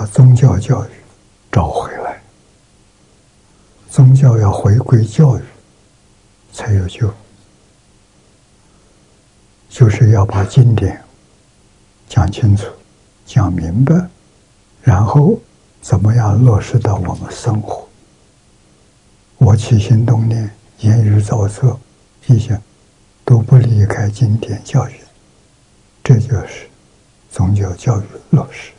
把宗教教育找回来。宗教要回归教育，才有救。就是要把经典讲清楚、讲明白，然后怎么样落实到我们生活。我起心动念、言语造作，一切都不离开经典教育，这就是宗教教育落实。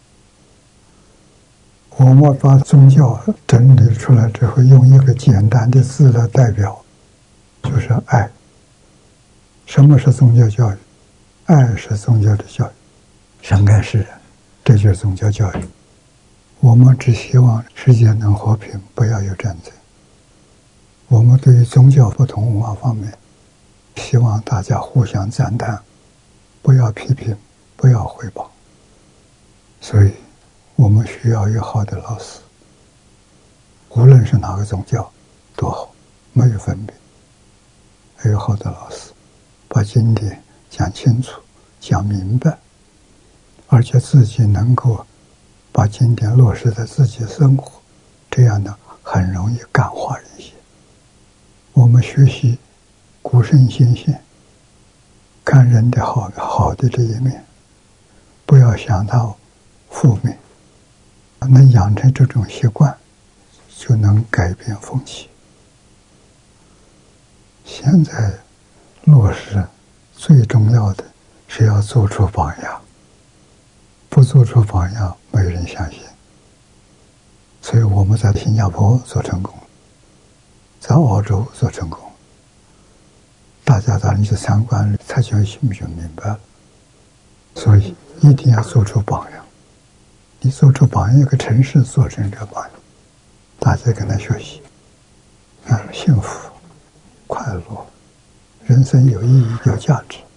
我们把宗教整理出来之后，用一个简单的字来代表，就是爱。什么是宗教教育？爱是宗教的教育，神爱世人，这就是宗教教育。我们只希望世界能和平，不要有战争。我们对于宗教不同文化方面，希望大家互相赞叹，不要批评，不要汇报。所以我们需要有好的老师，无论是哪个宗教都好，没有分别。还有好的老师，把经典讲清楚、讲明白，而且自己能够把经典落实在自己生活，这样呢，很容易感化人心。我们学习古圣先贤，看人的好的这一面，不要想到负面，能养成这种习惯，就能改变风气。现在落实最重要的是要做出榜样，不做出榜样，没人相信。所以我们在新加坡做成功，在澳洲做成功，大家到你去参观，他就明白了。所以一定要做出榜样。你做出榜样，一个城市做成这个榜样，大家跟他学习，幸福、快乐，人生有意义、有价值。